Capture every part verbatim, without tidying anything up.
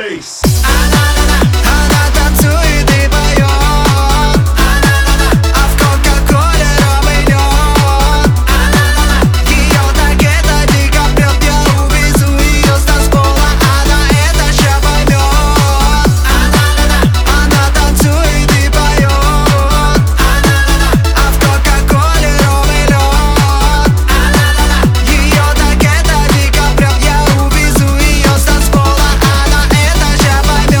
bass. Она танцует и поет, а в кока-коле ром и лед. Ее так это дико прет, я увезу ее с танцпола, она это ща поймет. Она танцует и поет, а в кока-коле ром и лед. Ее так это дико прет, я увезу ее с танцпола, она это ща поймет.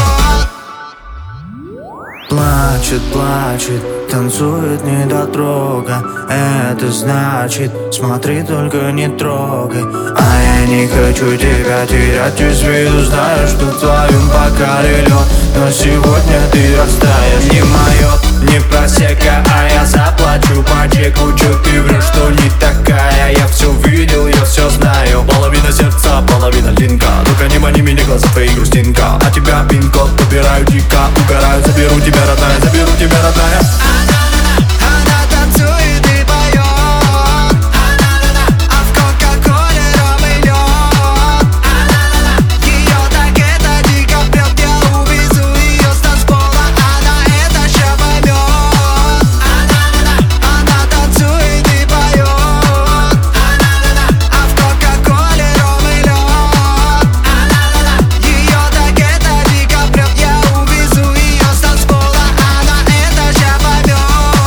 Плачет, плачет, танцует недотрога. Это значит, смотри, только не трогай. А я не хочу тебя терять из виду. Знаю, что в твоем бокале лед, но сегодня ты растаешь. Не мое, не просека, а я заплачу по чеку. Чё ты врешь, что не такая? Я все видел, я все знаю. Половина сердца, половина линка. Только не мани меня, глаза твои грустинка. А тебя пин-код побираю дико, угораю. Заберу тебя, родная, заберу тебя, родная. Она танцует и поет, а в кока-коле ром и лед. Ее так это дико прет, я увезу ее с танцпола, она это ща поймет. Она танцует и поет, а в кока-коле ром и лед. Ее так это дико прет, я увезу ее с танцпола, она это ща поймет.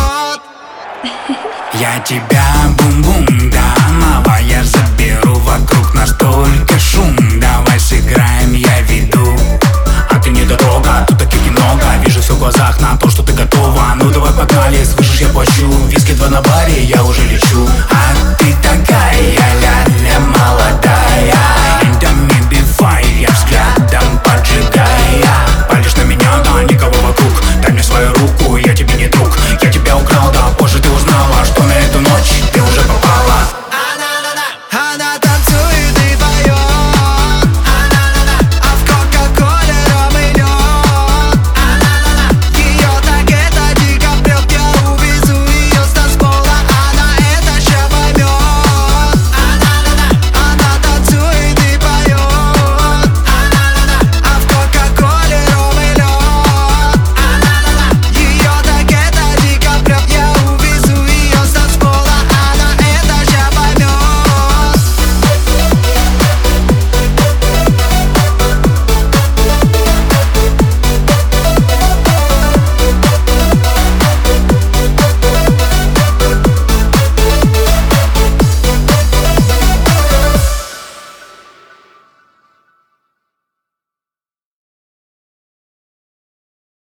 Я тебя бум-бум дам, а я заберу. Вокруг нас только шум. Давай сыграем, я веду. А ты не дорога, тут таких много. Вижу все в глазах на то, что ты готова.